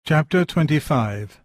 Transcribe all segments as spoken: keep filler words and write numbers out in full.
Chapter twenty-five.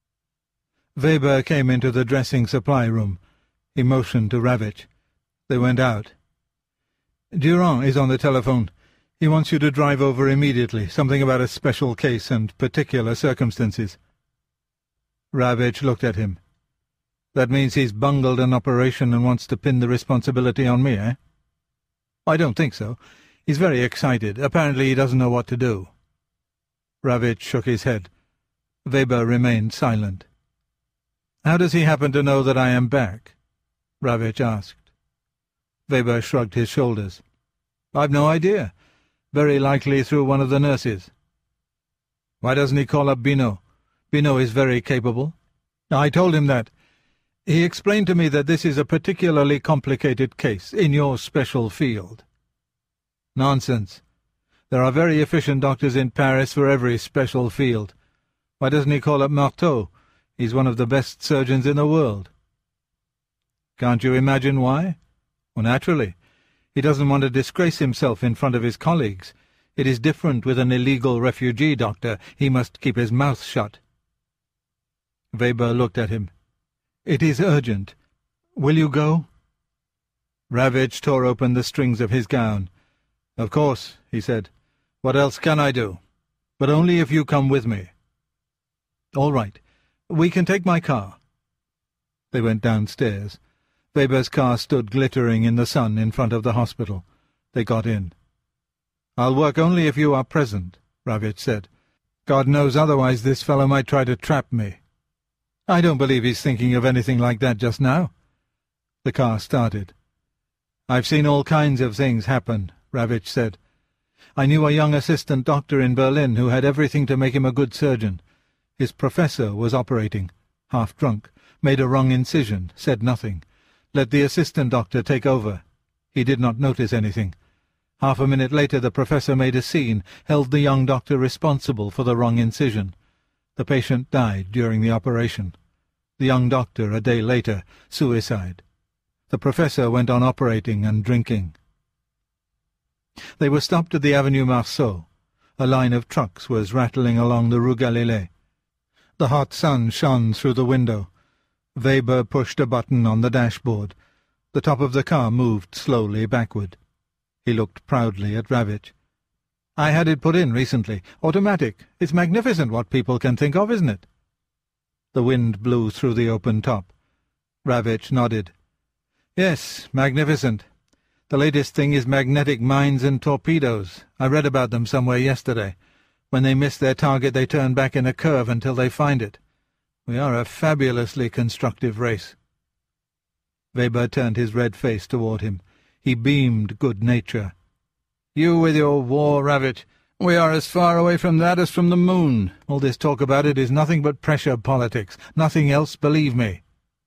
Weber came into the dressing supply room. He motioned to Ravitch. They went out. "Durand is on the telephone. He wants you to drive over immediately, something about a special case and particular circumstances." Ravitch looked at him. "That means he's bungled an operation and wants to pin the responsibility on me, eh?" "I don't think so. He's very excited. Apparently he doesn't know what to do." Ravitch shook his head. Weber remained silent. "How does he happen to know that I am back?" Ravitch asked. Weber shrugged his shoulders. "I've no idea. Very likely through one of the nurses." "Why doesn't he call up Binot? Binot is very capable." "I told him that. He explained to me that this is a particularly complicated case, in your special field." "Nonsense. There are very efficient doctors in Paris for every special field. Why doesn't he call up Marteau? He's one of the best surgeons in the world." "Can't you imagine why?" "Well, naturally. He doesn't want to disgrace himself in front of his colleagues. It is different with an illegal refugee doctor. He must keep his mouth shut." Weber looked at him. "It is urgent. Will you go?" Ravitch tore open the strings of his gown. "Of course," he said. "What else can I do? But only if you come with me." "All right. We can take my car." They went downstairs. Weber's car stood glittering in the sun in front of the hospital. They got in. "I'll work only if you are present," Ravitch said. "God knows otherwise this fellow might try to trap me." "I don't believe he's thinking of anything like that just now." The car started. "I've seen all kinds of things happen," Ravitch said. "I knew a young assistant doctor in Berlin who had everything to make him a good surgeon. His professor was operating, half drunk, made a wrong incision, said nothing, let the assistant doctor take over. He did not notice anything. Half a minute later the professor made a scene, held the young doctor responsible for the wrong incision. The patient died during the operation. The young doctor, a day later, suicide. The professor went on operating and drinking." They were stopped at the Avenue Marceau. A line of trucks was rattling along the Rue Galilée. The hot sun shone through the window. Weber pushed a button on the dashboard. The top of the car moved slowly backward. He looked proudly at Ravitch. "I had it put in recently. Automatic. It's magnificent what people can think of, isn't it?" The wind blew through the open top. Ravitch nodded. "Yes, magnificent. The latest thing is magnetic mines and torpedoes. I read about them somewhere yesterday. When they miss their target they turn back in a curve until they find it. We are a fabulously constructive race." Weber turned his red face toward him. He beamed good nature. "You with your war, Ravitch. We are as far away from that as from the moon. All this talk about it is nothing but pressure politics. Nothing else, believe me."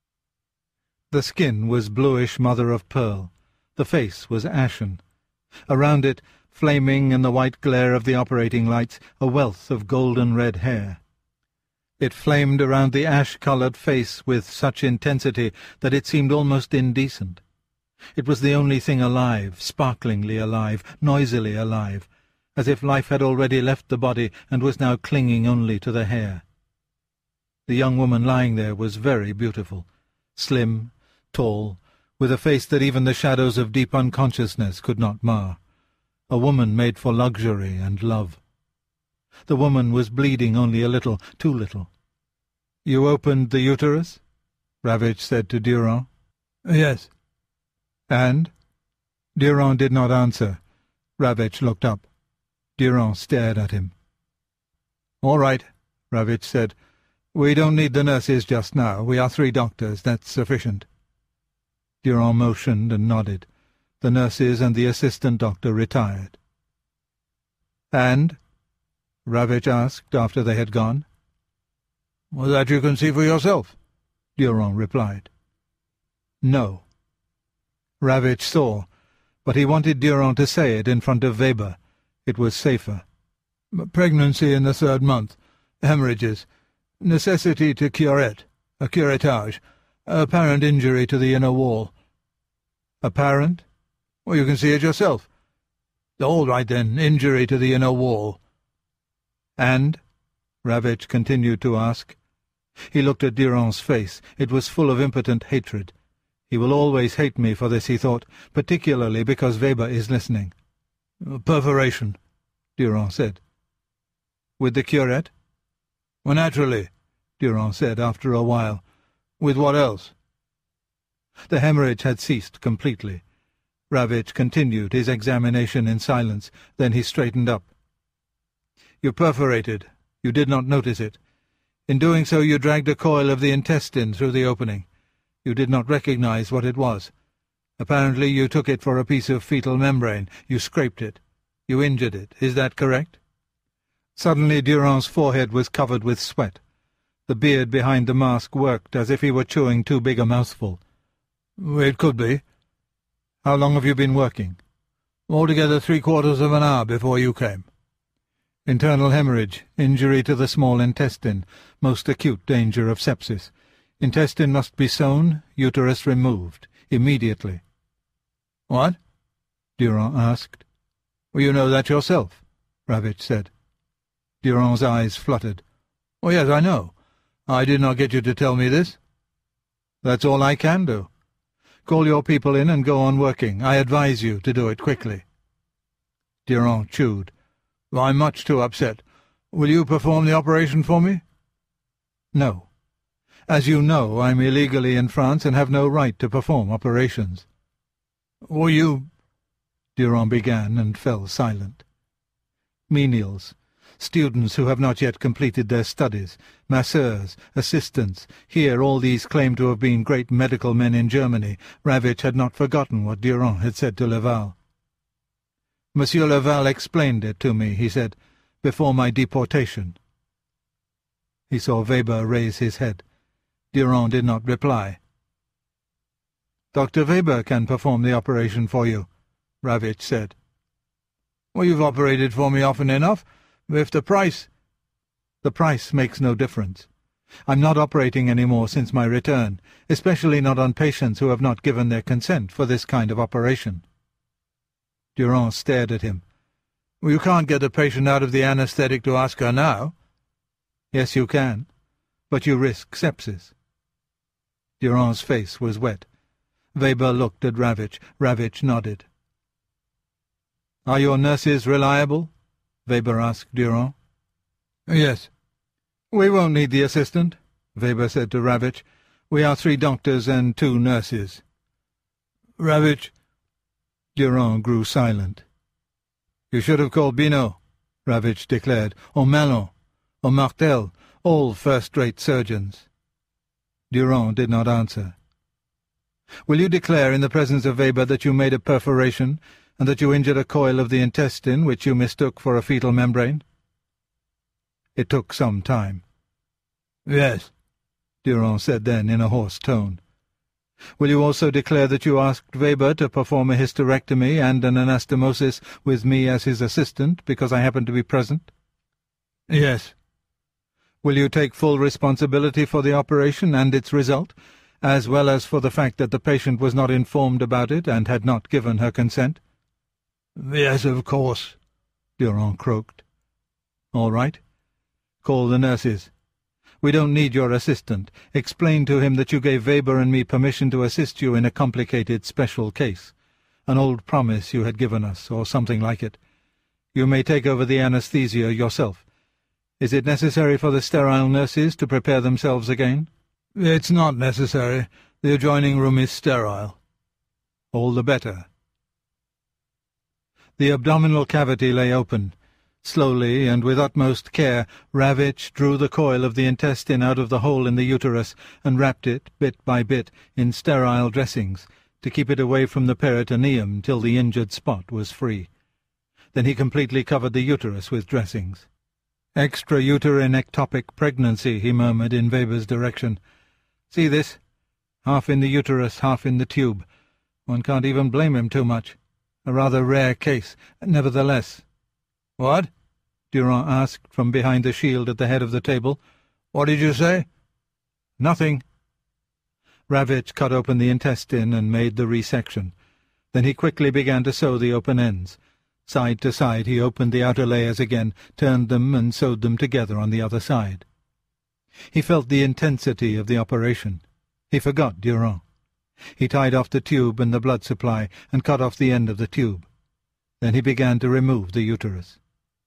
The skin was bluish mother-of-pearl. The face was ashen. Around it, flaming in the white glare of the operating lights, a wealth of golden-red hair. It flamed around the ash-coloured face with such intensity that it seemed almost indecent. It was the only thing alive, sparklingly alive, noisily alive, as if life had already left the body and was now clinging only to the hair. The young woman lying there was very beautiful, slim, tall, with a face that even the shadows of deep unconsciousness could not mar. A woman made for luxury and love. The woman was bleeding only a little, too little. "You opened the uterus?" Ravitch said to Durand. "Yes." "And?" Durand did not answer. Ravitch looked up. Durand stared at him. "All right," Ravitch said. "We don't need the nurses just now. We are three doctors. That's sufficient." Durand motioned and nodded. The nurses and the assistant doctor retired. "And?" Ravitch asked after they had gone. "Well, that you can see for yourself," Durand replied. "No." Ravitch saw, but he wanted Durand to say it in front of Weber. It was safer. "Pregnancy in the third month. Hemorrhages. Necessity to curette. A curettage. Apparent injury to the inner wall." "Apparent?" "Well, you can see it yourself." "All right, then. Injury to the inner wall." "And?" Ravitch continued to ask. He looked at Durand's face. It was full of impotent hatred. He will always hate me for this, he thought, particularly because Weber is listening. "Perforation," Durand said. "With the curette?" "Well, naturally," Durand said after a while. "With what else?" The hemorrhage had ceased completely. Ravitch continued his examination in silence. Then he straightened up. "You perforated. You did not notice it. In doing so you dragged a coil of the intestine through the opening. You did not recognize what it was. Apparently you took it for a piece of fetal membrane. You scraped it. You injured it. Is that correct?" Suddenly Durand's forehead was covered with sweat. The beard behind the mask worked as if he were chewing too big a mouthful. "It could be." "How long have you been working?" "Altogether three-quarters of an hour before you came." "Internal hemorrhage, injury to the small intestine, most acute danger of sepsis. Intestine must be sewn, uterus removed, immediately." "What?" Durand asked. "Well, you know that yourself," Ravitch said. Durand's eyes fluttered. "Oh, yes, I know. I did not get you to tell me this." "That's all I can do. Call your people in and go on working. I advise you to do it quickly." Durand chewed. "I'm much too upset. Will you perform the operation for me?" "No. As you know, I'm illegally in France and have no right to perform operations." "Will you—" Durand began and fell silent. "Menials. Students who have not yet completed their studies, masseurs, assistants. Here all these claim to have been great medical men in Germany." Ravitch had not forgotten what Durand had said to Laval. "Monsieur Laval explained it to me," he said, "before my deportation." He saw Weber raise his head. Durand did not reply. "Doctor Weber can perform the operation for you," Ravitch said. "Well, you've operated for me often enough. If the price—" "The price makes no difference. I'm not operating any more since my return, especially not on patients who have not given their consent for this kind of operation." Durand stared at him. "Well, you can't get the patient out of the anesthetic to ask her now." "Yes, you can, but you risk sepsis." Durand's face was wet. Weber looked at Ravitch. Ravitch nodded. "Are your nurses reliable?" Weber asked Durand. "Yes." "We won't need the assistant," Weber said to Ravitch. "We are three doctors and two nurses." "Ravitch—" Durand grew silent. "You should have called Binot," Ravitch declared, "or Malon, or Martel, all first-rate surgeons." Durand did not answer. "Will you declare in the presence of Weber that you made a perforation, and that you injured a coil of the intestine which you mistook for a fetal membrane?" It took some time. "Yes," Durand said then in a hoarse tone. "Will you also declare that you asked Weber to perform a hysterectomy and an anastomosis with me as his assistant, because I happened to be present?" "Yes." "Will you take full responsibility for the operation and its result, as well as for the fact that the patient was not informed about it and had not given her consent?" "Yes, of course," Durand croaked. "All right. Call the nurses. We don't need your assistant. Explain to him that you gave Weber and me permission to assist you in a complicated special case. An old promise you had given us, or something like it. You may take over the anesthesia yourself. Is it necessary for the sterile nurses to prepare themselves again?" "It's not necessary. The adjoining room is sterile." "All the better." The abdominal cavity lay open. Slowly and with utmost care, Ravitch drew the coil of the intestine out of the hole in the uterus and wrapped it, bit by bit, in sterile dressings, to keep it away from the peritoneum till the injured spot was free. Then he completely covered the uterus with dressings. "Extrauterine ectopic pregnancy," he murmured in Weber's direction. "See this? Half in the uterus, half in the tube. One can't even blame him too much. A rather rare case, nevertheless." "What?" Durand asked from behind the shield at the head of the table. "What did you say?" "Nothing." Ravitch cut open the intestine and made the resection. Then he quickly began to sew the open ends. Side to side he opened the outer layers again, turned them and sewed them together on the other side. He felt the intensity of the operation. He forgot Durand. He tied off the tube and the blood supply and cut off the end of the tube. Then he began to remove the uterus.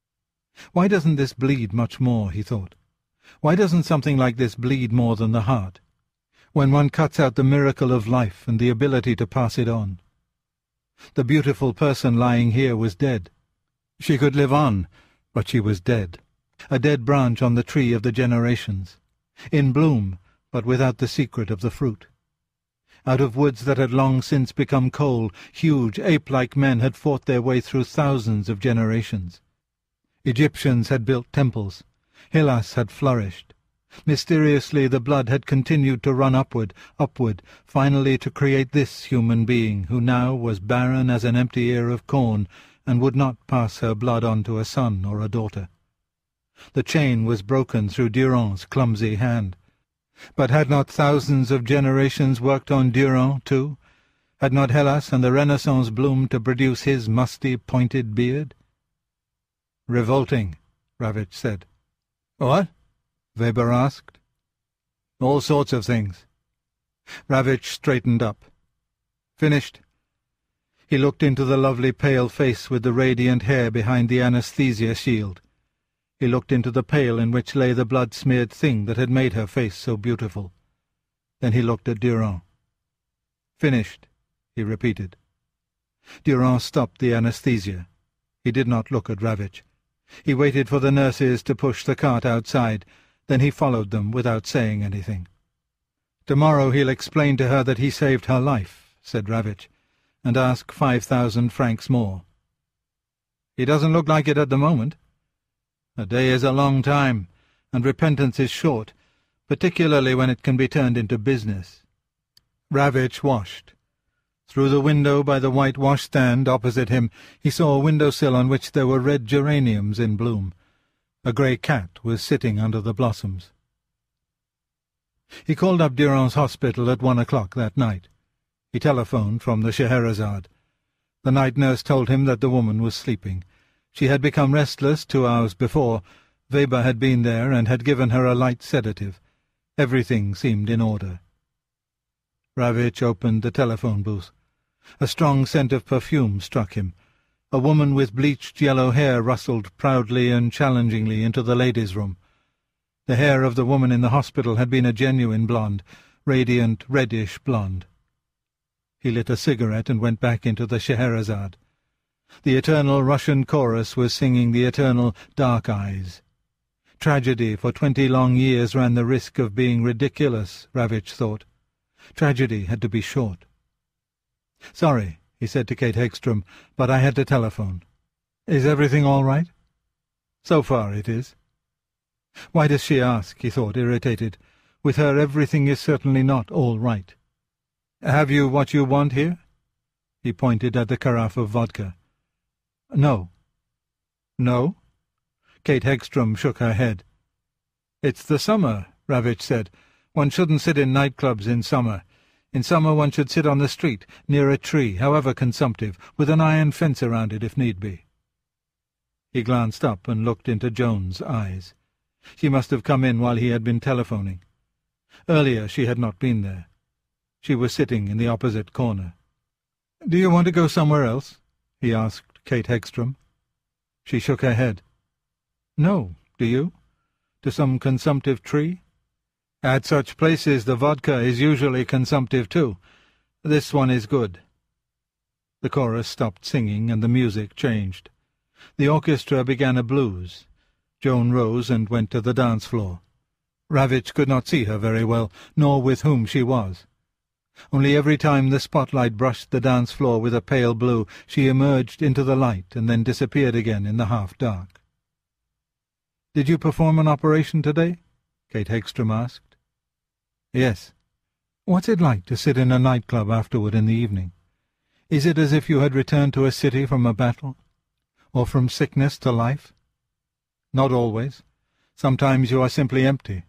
Why doesn't this bleed much more, he thought. Why doesn't something like this bleed more than the heart? When one cuts out the miracle of life and the ability to pass it on. The beautiful person lying here was dead. She could live on, but she was dead. A dead branch on the tree of the generations. In bloom, but without the secret of the fruit. Out of woods that had long since become coal, huge, ape-like men had fought their way through thousands of generations. Egyptians had built temples. Hellas had flourished. Mysteriously the blood had continued to run upward, upward, finally to create this human being, who now was barren as an empty ear of corn, and would not pass her blood on to a son or a daughter. The chain was broken through Durand's clumsy hand. But had not thousands of generations worked on Durand, too? Had not Hellas and the Renaissance bloomed to produce his musty, pointed beard? "Revolting," Ravitch said. "What?" Weber asked. "All sorts of things." Ravitch straightened up. "Finished?" He looked into the lovely pale face with the radiant hair behind the anesthesia shield. He looked into the pail in which lay the blood-smeared thing that had made her face so beautiful. Then he looked at Durand. "Finished," he repeated. Durand stopped the anesthesia. He did not look at Ravitch. He waited for the nurses to push the cart outside. Then he followed them without saying anything. "Tomorrow he'll explain to her that he saved her life," said Ravitch, "and ask five thousand francs more." "He doesn't look like it at the moment. A day is a long time, and repentance is short, particularly when it can be turned into business." Ravitch washed. Through the window by the white washstand opposite him he saw a windowsill on which there were red geraniums in bloom. A grey cat was sitting under the blossoms. He called up Durand's hospital at one o'clock that night. He telephoned from the Scheherazade. The night nurse told him that the woman was sleeping. She had become restless two hours before. Weber had been there and had given her a light sedative. Everything seemed in order. Ravitch opened the telephone booth. A strong scent of perfume struck him. A woman with bleached yellow hair rustled proudly and challengingly into the ladies' room. The hair of the woman in the hospital had been a genuine blonde, radiant, reddish blonde. He lit a cigarette and went back into the Scheherazade. The eternal Russian chorus was singing the eternal Dark Eyes. Tragedy for twenty long years ran the risk of being ridiculous, Ravitch thought. Tragedy had to be short. "Sorry," he said to Kate Hegstrom, "but I had to telephone. Is everything all right?" "So far it is." Why does she ask, he thought, irritated. With her everything is certainly not all right. "Have you what you want here?" He pointed at the carafe of vodka. "No." "No?" Kate Hegstrom shook her head. "It's the summer," Ravitch said. "One shouldn't sit in nightclubs in summer. In summer one should sit on the street, near a tree, however consumptive, with an iron fence around it if need be." He glanced up and looked into Joan's eyes. She must have come in while he had been telephoning. Earlier she had not been there. She was sitting in the opposite corner. "Do you want to go somewhere else?" he asked Kate Hegstrom. She shook her head. "No, do you? To some consumptive tree? At such places the vodka is usually consumptive too. This one is good." The chorus stopped singing and the music changed. The orchestra began a blues. Joan rose and went to the dance floor. Ravitch could not see her very well, nor with whom she was. Only every time the spotlight brushed the dance floor with a pale blue, she emerged into the light and then disappeared again in the half-dark. "Did you perform an operation today?" Kate Hegstrom asked. "Yes." "What's it like to sit in a nightclub afterward in the evening? Is it as if you had returned to a city from a battle? Or from sickness to life?" "Not always. Sometimes you are simply empty."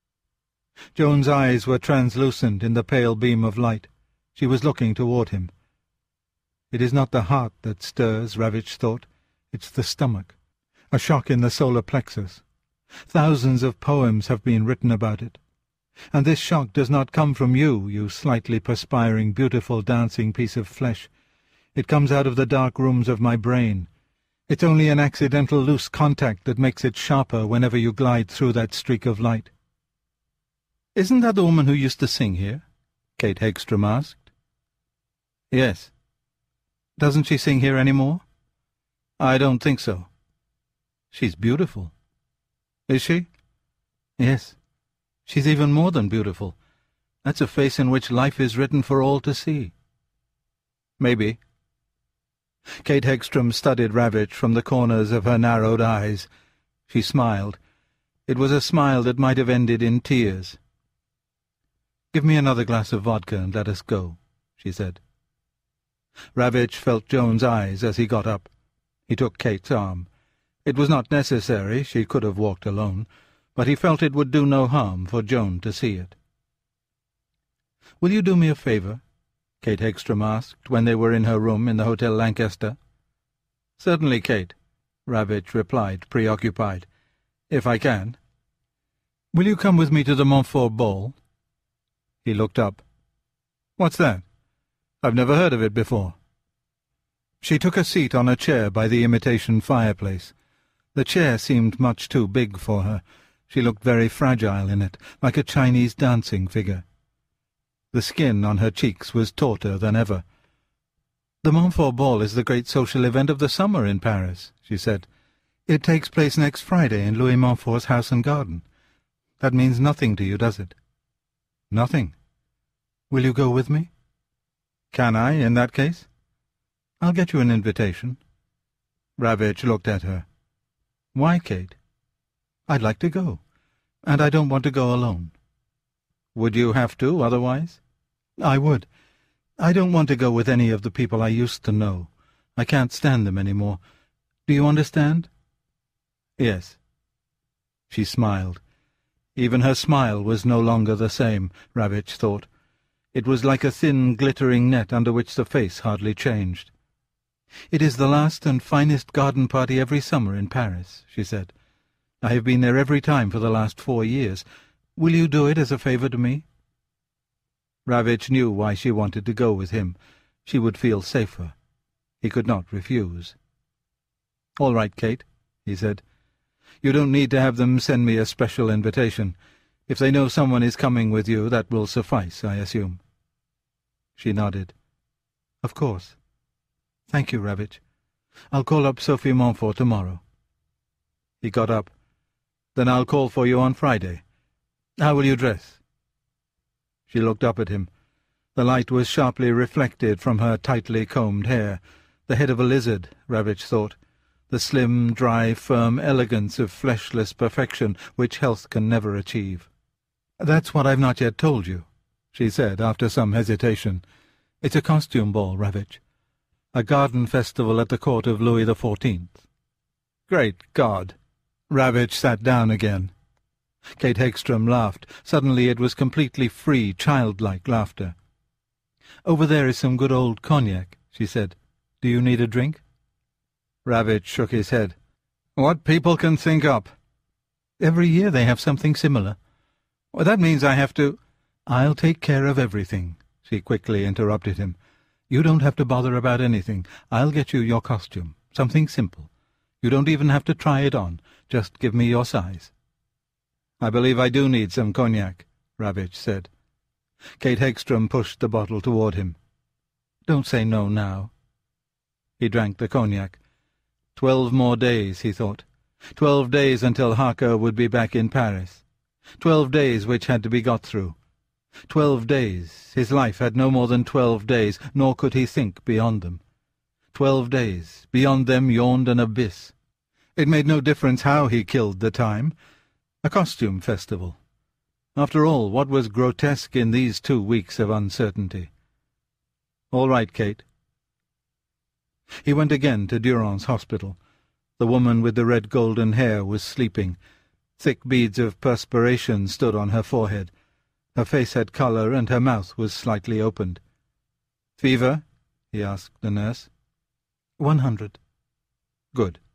Joan's eyes were translucent in the pale beam of light. She was looking toward him. It is not the heart that stirs, Ravitch thought. It's the stomach. A shock in the solar plexus. Thousands of poems have been written about it. And this shock does not come from you, you slightly perspiring, beautiful, dancing piece of flesh. It comes out of the dark rooms of my brain. It's only an accidental loose contact that makes it sharper whenever you glide through that streak of light. "Isn't that the woman who used to sing here?" Kate Hegstrom asked. "Yes." "Doesn't she sing here any more?" "I don't think so." "She's beautiful." "Is she?" "Yes. She's even more than beautiful. That's a face in which life is written for all to see." "Maybe." Kate Hegstrom studied Ravitch from the corners of her narrowed eyes. She smiled. It was a smile that might have ended in tears. "Give me another glass of vodka and let us go," she said. Ravitch felt Joan's eyes as he got up. He took Kate's arm. It was not necessary, she could have walked alone, but he felt it would do no harm for Joan to see it. "Will you do me a favour?" Kate Hegstrom asked when they were in her room in the Hotel Lancaster. "Certainly, Kate," Ravitch replied, preoccupied. "If I can." "Will you come with me to the Montfort ball?" He looked up. "What's that? I've never heard of it before." She took a seat on a chair by the imitation fireplace. The chair seemed much too big for her. She looked very fragile in it, like a Chinese dancing figure. The skin on her cheeks was tauter than ever. "The Montfort ball is the great social event of the summer in Paris," she said. "It takes place next Friday in Louis Montfort's house and garden. That means nothing to you, does it?" "Nothing." "Will you go with me?" "Can I, in that case?" "I'll get you an invitation." Ravitch looked at her. "Why, Kate?" "I'd like to go, and I don't want to go alone." "Would you have to, otherwise?" "I would. I don't want to go with any of the people I used to know. I can't stand them any more. Do you understand?" "Yes." She smiled. Even her smile was no longer the same, Ravitch thought. It was like a thin, glittering net under which the face hardly changed. "It is the last and finest garden party every summer in Paris," she said. "I have been there every time for the last four years. Will you do it as a favour to me?" Ravitch knew why she wanted to go with him. She would feel safer. He could not refuse. "All right, Kate," he said. "You don't need to have them send me a special invitation. If they know someone is coming with you, that will suffice, I assume." She nodded. "Of course. Thank you, Ravitch. I'll call up Sophie Montfort tomorrow." He got up. "Then I'll call for you on Friday. How will you dress?" She looked up at him. The light was sharply reflected from her tightly combed hair. The head of a lizard, Ravitch thought. The slim, dry, firm elegance of fleshless perfection which health can never achieve. "That's what I've not yet told you," she said after some hesitation. "It's a costume ball, Ravitch. A garden festival at the court of Louis the Fourteenth." "Great God!" Ravitch sat down again. Kate Hegstrom laughed. Suddenly it was completely free, childlike laughter. "Over there is some good old cognac," she said. "Do you need a drink?" Ravitch shook his head. "What people can think up!" "Every year they have something similar." "Well, that means I have to—" "I'll take care of everything," she quickly interrupted him. "You don't have to bother about anything. I'll get you your costume, something simple. You don't even have to try it on. Just give me your size." "I believe I do need some cognac," Ravitch said. Kate Hegstrom pushed the bottle toward him. "Don't say no now." He drank the cognac. Twelve more days, he thought. Twelve days until Harker would be back in Paris. Twelve days which had to be got through. Twelve days. His life had no more than twelve days, nor could he think beyond them. Twelve days. Beyond them yawned an abyss. It made no difference how he killed the time. A costume festival. After all, what was grotesque in these two weeks of uncertainty? "All right, Kate." He went again to Durand's hospital. The woman with the red golden hair was sleeping. Thick beads of perspiration stood on her forehead. Her face had colour, and her mouth was slightly opened. "Fever?" he asked the nurse. "One hundred." "Good."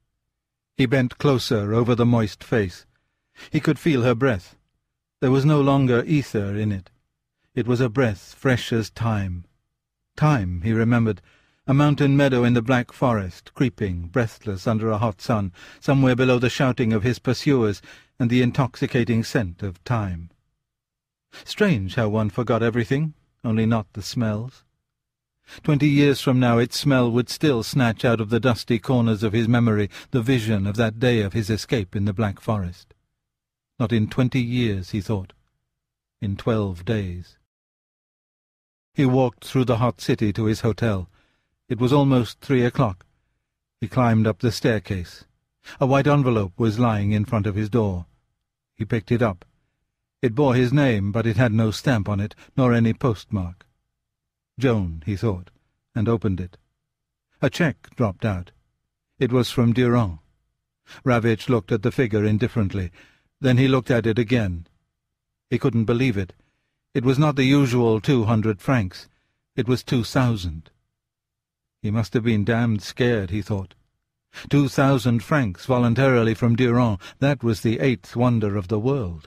He bent closer over the moist face. He could feel her breath. There was no longer ether in it. It was a breath fresh as time. Time, he remembered, a mountain meadow in the black forest, creeping, breathless under a hot sun, somewhere below the shouting of his pursuers and the intoxicating scent of time. Strange how one forgot everything, only not the smells. Twenty years from now its smell would still snatch out of the dusty corners of his memory the vision of that day of his escape in the Black Forest. Not in twenty years, he thought. In twelve days. He walked through the hot city to his hotel. It was almost three o'clock. He climbed up the staircase. A white envelope was lying in front of his door. He picked it up. It bore his name, but it had no stamp on it, nor any postmark. Joan, he thought, and opened it. A cheque dropped out. It was from Durand. Ravitch looked at the figure indifferently. Then he looked at it again. He couldn't believe it. It was not the usual two hundred francs. It was two thousand. He must have been damned scared, he thought. Two thousand francs voluntarily from Durand, that was the eighth wonder of the world.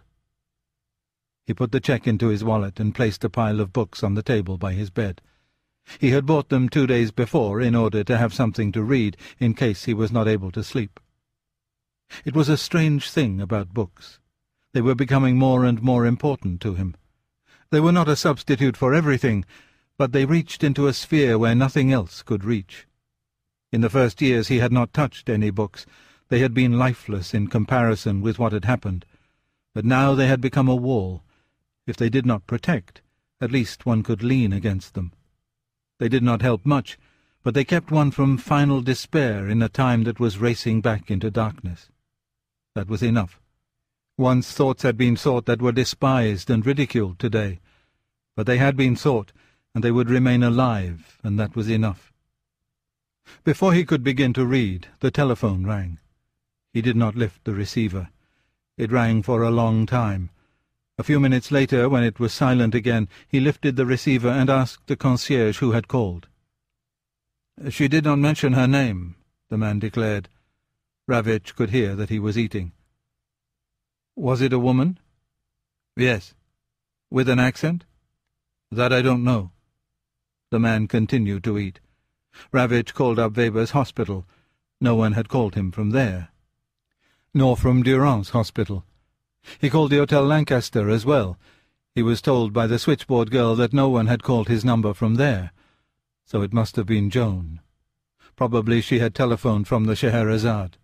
He put the cheque into his wallet and placed a pile of books on the table by his bed. He had bought them two days before in order to have something to read in case he was not able to sleep. It was a strange thing about books. They were becoming more and more important to him. They were not a substitute for everything, but they reached into a sphere where nothing else could reach. In the first years he had not touched any books. They had been lifeless in comparison with what had happened. But now they had become a wall. If they did not protect, at least one could lean against them. They did not help much, but they kept one from final despair in a time that was racing back into darkness. That was enough. One's thoughts had been thought that were despised and ridiculed today, but they had been thought, and they would remain alive, and that was enough. Before he could begin to read, the telephone rang. He did not lift the receiver. It rang for a long time. A few minutes later, when it was silent again, he lifted the receiver and asked the concierge who had called. "She did not mention her name," the man declared. Ravitch could hear that he was eating. "Was it a woman?" "Yes." "With an accent?" "That I don't know." The man continued to eat. Ravitch called up Weber's hospital. No one had called him from there. Nor from Durand's hospital. He called the Hotel Lancaster as well. He was told by the switchboard girl that no one had called his number from there. So it must have been Joan. Probably she had telephoned from the Scheherazade.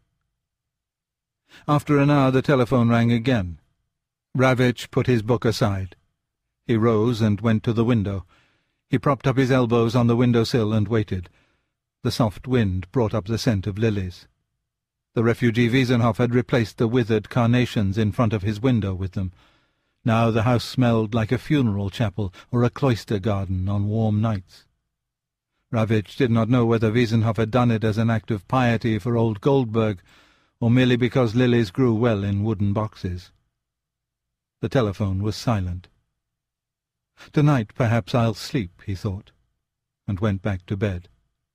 After an hour the telephone rang again. Ravitch put his book aside. He rose and went to the window. He propped up his elbows on the window-sill and waited. The soft wind brought up the scent of lilies. The refugee Wiesenhoff had replaced the withered carnations in front of his window with them. Now the house smelled like a funeral chapel or a cloister garden on warm nights. Ravitch did not know whether Wiesenhoff had done it as an act of piety for old Goldberg, or merely because lilies grew well in wooden boxes. The telephone was silent. "Tonight perhaps I'll sleep," he thought, and went back to bed.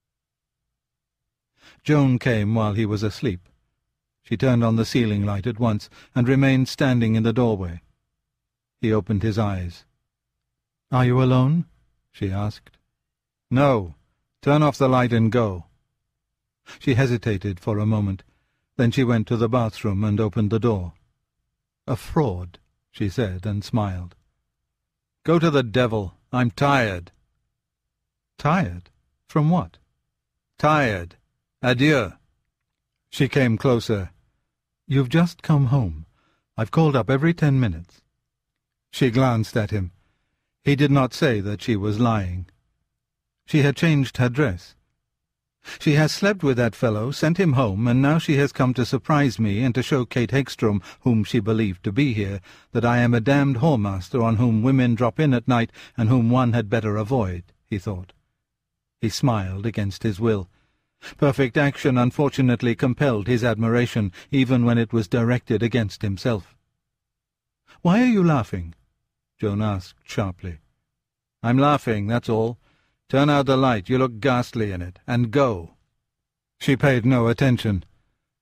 Joan came while he was asleep. She turned on the ceiling light at once and remained standing in the doorway. He opened his eyes. "Are you alone?" she asked. "No. Turn off the light and go." She hesitated for a moment. Then she went to the bathroom and opened the door. "A fraud," she said, and smiled. "Go to the devil. I'm tired." "Tired? From what?" "Tired. Adieu." She came closer. "You've just come home. I've called up every ten minutes." She glanced at him. He did not say that she was lying. She had changed her dress. "She has slept with that fellow, sent him home, and now she has come to surprise me and to show Kate Hegstrom, whom she believed to be here, that I am a damned whoremaster on whom women drop in at night and whom one had better avoid," he thought. He smiled against his will. Perfect action unfortunately compelled his admiration, even when it was directed against himself. "Why are you laughing?" Joan asked sharply. "I'm laughing, that's all. Turn out the light, you look ghastly in it, and go." She paid no attention.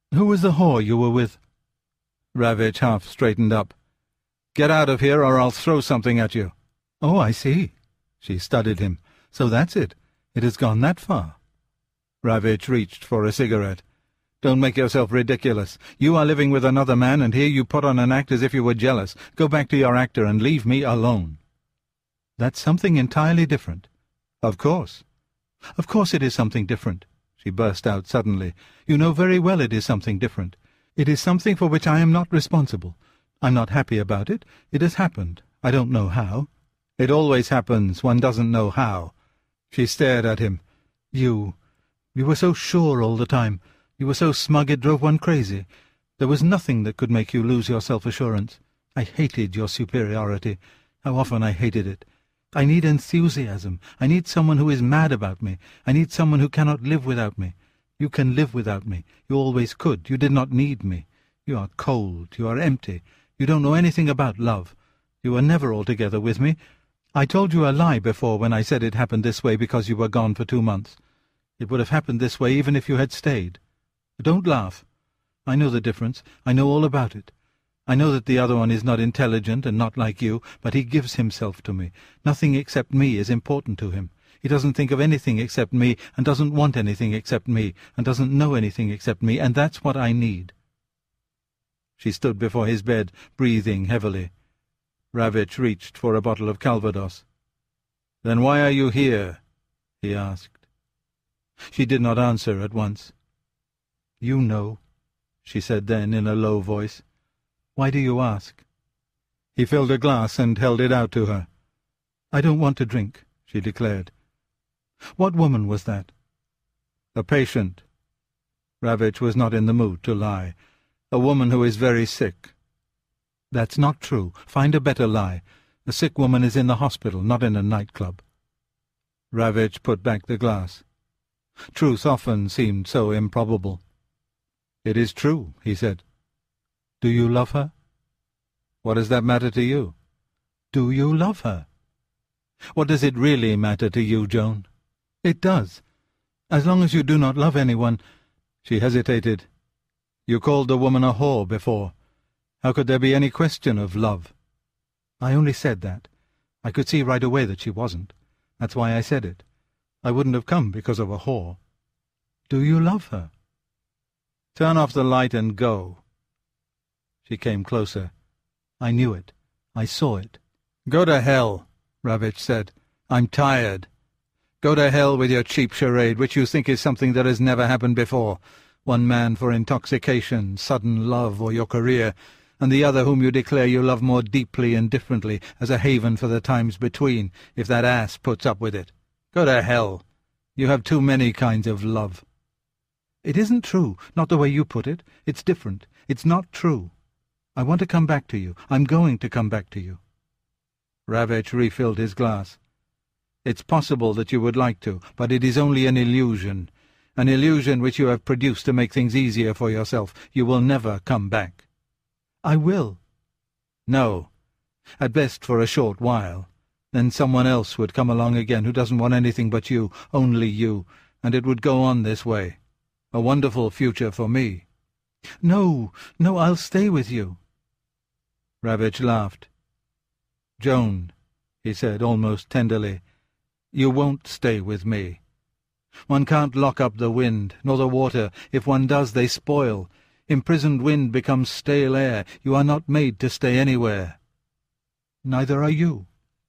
Who was the whore you were with?" Ravitch half straightened up. "Get out of here, or I'll throw something at you." "Oh, I see." She studied him. "So that's it. It has gone that far." Ravitch reached for a cigarette. "Don't make yourself ridiculous. You are living with another man, and here you put on an act as if you were jealous. Go back to your actor and leave me alone." "That's something entirely different." "Of course." "Of course it is something different," she burst out suddenly. "You know very well it is something different. It is something for which I am not responsible. I'm not happy about it. It has happened. I don't know how." "It always happens. One doesn't know how." She stared at him. You... you were so sure all the time. You were so smug it drove one crazy. There was nothing that could make you lose your self-assurance. I hated your superiority. How often I hated it. I need enthusiasm. I need someone who is mad about me. I need someone who cannot live without me. You can live without me. You always could. You did not need me. You are cold. You are empty. You don't know anything about love. You were never altogether with me. I told you a lie before when I said it happened this way because you were gone for two months. It would have happened this way even if you had stayed. Don't laugh. I know the difference. I know all about it. I know that the other one is not intelligent and not like you, but he gives himself to me. Nothing except me is important to him. He doesn't think of anything except me, and doesn't want anything except me, and doesn't know anything except me, and that's what I need." She stood before his bed, breathing heavily. Ravitch reached for a bottle of Calvados. "Then why are you here?" he asked. She did not answer at once. "You know," she said then in a low voice. "Why do you ask?" He filled a glass and held it out to her. "I don't want to drink," she declared. "What woman was that?" "A patient." Ravitch was not in the mood to lie. "A woman who is very sick." "That's not true. Find a better lie. A sick woman is in the hospital, not in a nightclub." Ravitch put back the glass. Truth often seemed so improbable. "It is true," he said. "Do you love her?" "What does that matter to you?" "Do you love her?" "What does it really matter to you, Joan?" "It does. As long as you do not love anyone—" She hesitated. "You called the woman a whore before. How could there be any question of love?" "I only said that. I could see right away that she wasn't. That's why I said it. I wouldn't have come because of a whore." "Do you love her?" "Turn off the light and go." She came closer. "I knew it. I saw it." "Go to hell," Ravitch said. "I'm tired. Go to hell with your cheap charade, which you think is something that has never happened before. One man for intoxication, sudden love, or your career, and the other whom you declare you love more deeply and differently, as a haven for the times between, if that ass puts up with it. Go to hell. You have too many kinds of love." "It isn't true, not the way you put it. It's different. It's not true. I want to come back to you. I'm going to come back to you." Ravitch refilled his glass. "It's possible that you would like to, but it is only an illusion, an illusion which you have produced to make things easier for yourself. You will never come back." "I will." "No. At best for a short while. Then someone else would come along again who doesn't want anything but you, only you, and it would go on this way. A wonderful future for me." "No, no, I'll stay with you." Ravitch laughed. "Joan," he said almost tenderly, "you won't stay with me. One can't lock up the wind, nor the water. If one does, they spoil. Imprisoned wind becomes stale air. You are not made to stay anywhere." "Neither are you."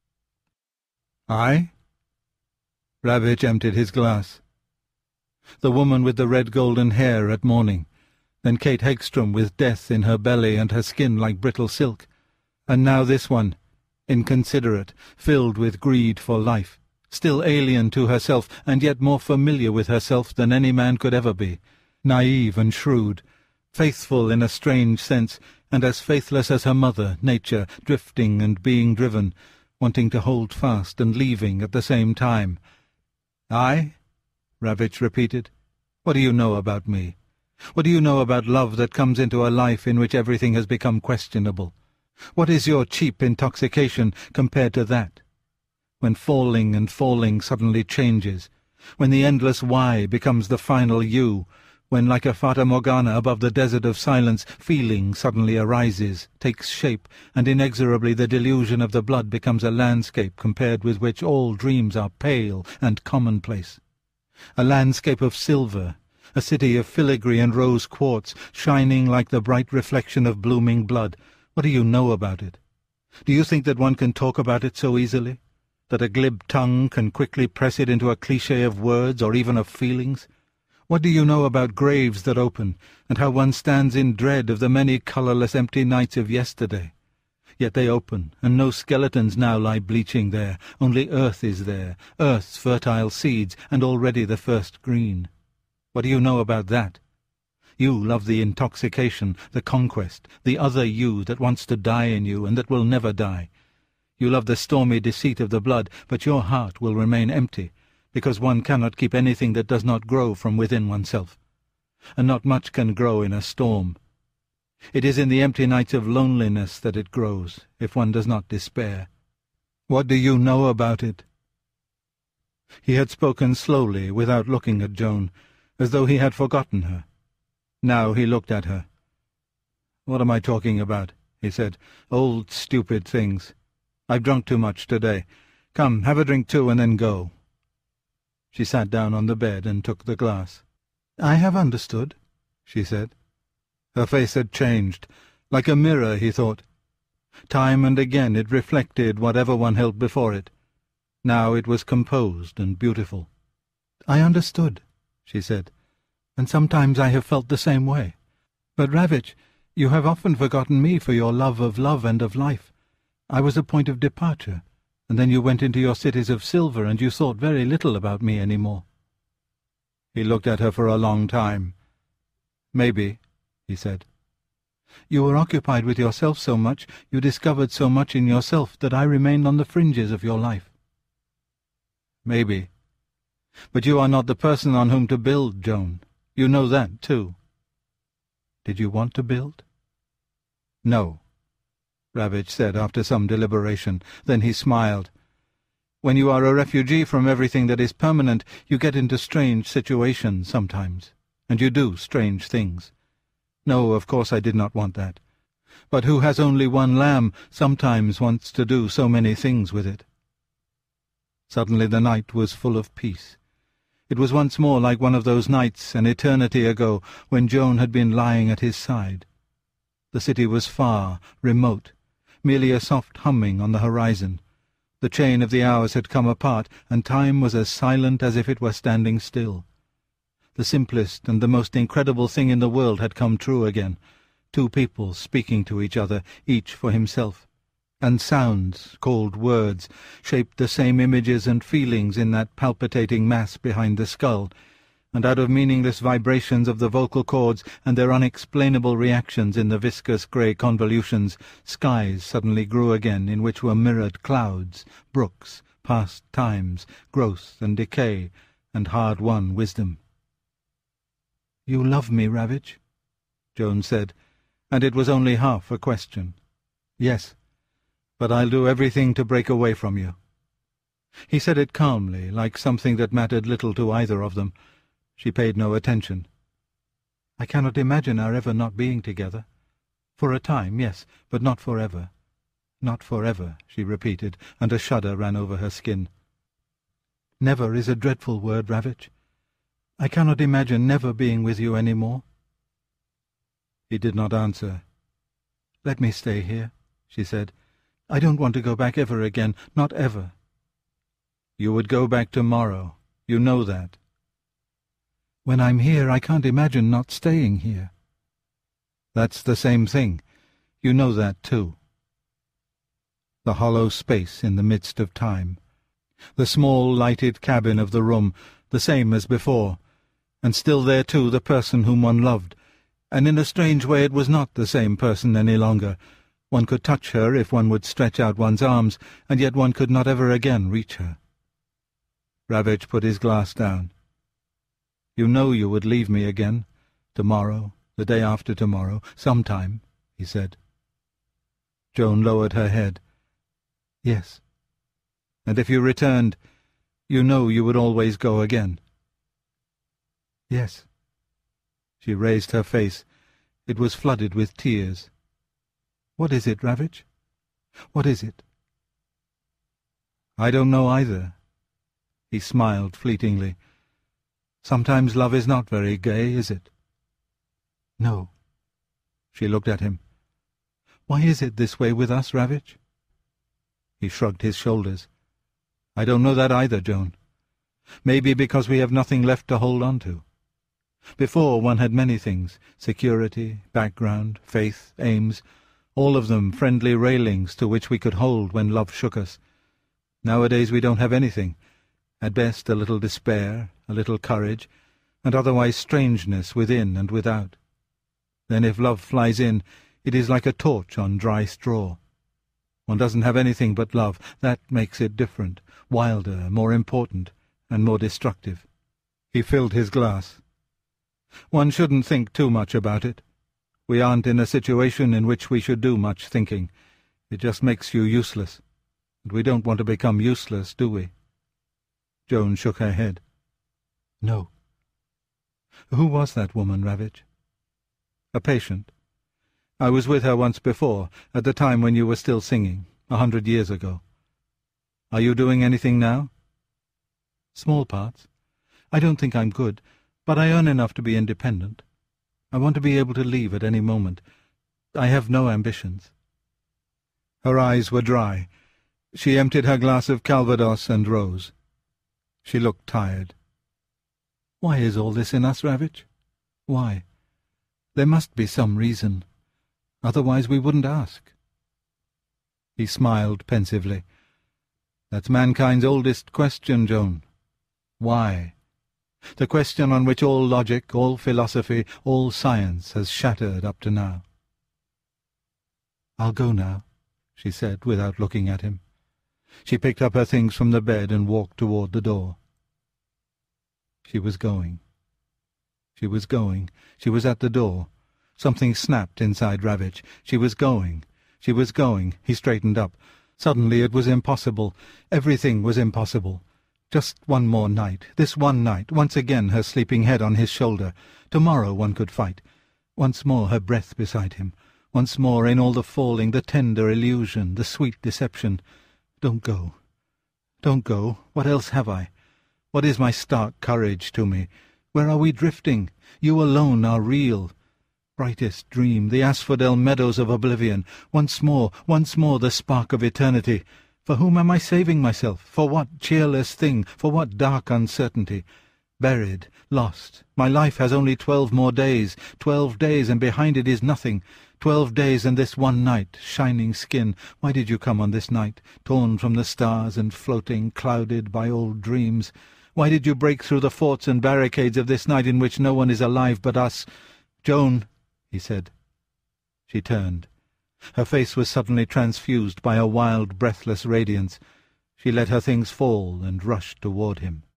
"I?" Ravitch emptied his glass. The woman with the red golden hair at morning, then Kate Hegstrom with death in her belly and her skin like brittle silk, and now this one, inconsiderate, filled with greed for life, still alien to herself and yet more familiar with herself than any man could ever be, naive and shrewd, faithful in a strange sense, and as faithless as her mother, nature, drifting and being driven, wanting to hold fast and leaving at the same time. "I?" Ravitch repeated. "What do you know about me? What do you know about love that comes into a life in which everything has become questionable? What is your cheap intoxication compared to that? When falling and falling suddenly changes, when the endless why becomes the final you, when, like a Fata Morgana above the desert of silence, feeling suddenly arises, takes shape, and inexorably the delusion of the blood becomes a landscape compared with which all dreams are pale and commonplace. A landscape of silver, a city of filigree and rose quartz, shining like the bright reflection of blooming blood. What do you know about it? Do you think that one can talk about it so easily? That a glib tongue can quickly press it into a cliché of words or even of feelings? What do you know about graves that open, and how one stands in dread of the many colourless empty nights of yesterday? Yet they open, and no skeletons now lie bleaching there, only earth is there, earth's fertile seeds, and already the first green. What do you know about that? You love the intoxication, the conquest, the other you that wants to die in you and that will never die. You love the stormy deceit of the blood, but your heart will remain empty, because one cannot keep anything that does not grow from within oneself. And not much can grow in a storm. It is in the empty nights of loneliness that it grows, if one does not despair. What do you know about it?" He had spoken slowly, without looking at Joan, as though he had forgotten her. Now he looked at her. "What am I talking about?" he said. "Old, stupid things. I've drunk too much today. Come, have a drink too, and then go." She sat down on the bed and took the glass. "I have understood," she said. Her face had changed. Like a mirror, he thought. Time and again it reflected whatever one held before it. Now it was composed and beautiful. "I understood," she said, "and sometimes I have felt the same way. But, Ravitch, you have often forgotten me for your love of love and of life. I was a point of departure, and then you went into your cities of silver, and you thought very little about me any more." He looked at her for a long time. "Maybe," he said. "You were occupied with yourself so much, you discovered so much in yourself, that I remained on the fringes of your life." "Maybe. But you are not the person on whom to build, Joan. You know that, too." "Did you want to build?" "No," Ravitch said after some deliberation. Then he smiled. "When you are a refugee from everything that is permanent, you get into strange situations sometimes, and you do strange things. No, of course I did not want that. But who has only one lamb sometimes wants to do so many things with it." Suddenly the night was full of peace. It was once more like one of those nights an eternity ago when Joan had been lying at his side. The city was far, remote, merely a soft humming on the horizon. The chain of the hours had come apart, and time was as silent as if it were standing still. The simplest and the most incredible thing in the world had come true again, two people speaking to each other, each for himself. And sounds, called words, shaped the same images and feelings in that palpitating mass behind the skull, and out of meaningless vibrations of the vocal cords and their unexplainable reactions in the viscous grey convolutions, skies suddenly grew again in which were mirrored clouds, brooks, past times, growth and decay, and hard-won wisdom. "You love me, Ravitch?" Joan said, and it was only half a question. "Yes, but I'll do everything to break away from you." He said it calmly, like something that mattered little to either of them. She paid no attention. "I cannot imagine our ever not being together. For a time, yes, but not forever. Not forever," she repeated, and a shudder ran over her skin. "Never is a dreadful word, Ravitch. I cannot imagine never being with you any more." He did not answer. "Let me stay here," she said. "I don't want to go back ever again, not ever." "You would go back tomorrow. You know that." "When I'm here, I can't imagine not staying here." "That's the same thing. You know that, too." The hollow space in the midst of time. The small lighted cabin of the room, the same as before, and still there, too, the person whom one loved, and in a strange way it was not the same person any longer. One could touch her if one would stretch out one's arms, and yet one could not ever again reach her. Ravitch put his glass down. "You know you would leave me again, tomorrow, the day after tomorrow, sometime," he said. Joan lowered her head. "Yes." "And if you returned, you know you would always go again?" "Yes." She raised her face. It was flooded with tears. "What is it, Ravich? What is it?" "I don't know either." He smiled fleetingly. "Sometimes love is not very gay, is it?" "No." She looked at him. "Why is it this way with us, Ravich?" He shrugged his shoulders. "I don't know that either, Joan. Maybe because we have nothing left to hold on to. Before one had many things, security, background, faith, aims, all of them friendly railings to which we could hold when love shook us. Nowadays we don't have anything. At best a little despair, a little courage, and otherwise strangeness within and without. Then if love flies in, it is like a torch on dry straw. One doesn't have anything but love. That makes it different, wilder, more important, and more destructive." He filled his glass. "One shouldn't think too much about it. We aren't in a situation in which we should do much thinking. It just makes you useless. And we don't want to become useless, do we?" Joan shook her head. "No." "Who was that woman, Ravich?" "A patient. I was with her once before, at the time when you were still singing, a hundred years ago. Are you doing anything now?" "Small parts. I don't think I'm good, but I earn enough to be independent. I want to be able to leave at any moment. I have no ambitions." Her eyes were dry. She emptied her glass of Calvados and rose. She looked tired. "Why is all this in us, Ravich? Why? There must be some reason. Otherwise we wouldn't ask." He smiled pensively. "That's mankind's oldest question, Joan. Why? The question on which all logic, all philosophy, all science has shattered up to now." "I'll go now," she said, without looking at him. She picked up her things from the bed and walked toward the door. She was going. She was going. She was at the door. Something snapped inside Ravich. She was going. She was going. He straightened up. Suddenly it was impossible. Everything was impossible. Just one more night. This one night. Once again her sleeping head on his shoulder. Tomorrow one could fight. Once more her breath beside him. Once more in all the falling, the tender illusion, the sweet deception. Don't go. Don't go. What else have I? What is my stark courage to me? Where are we drifting? You alone are real. Brightest dream, the asphodel meadows of oblivion. Once more, once more the spark of eternity. For whom am I saving myself? For what cheerless thing? For what dark uncertainty? Buried, lost. My life has only twelve more days. Twelve days, and behind it is nothing. Twelve days and this one night, shining skin. Why did you come on this night, torn from the stars and floating, clouded by old dreams? Why did you break through the forts and barricades of this night in which no one is alive but us? Joan, he said. She turned. Her face was suddenly transfused by a wild, breathless radiance. She let her things fall and rushed toward him.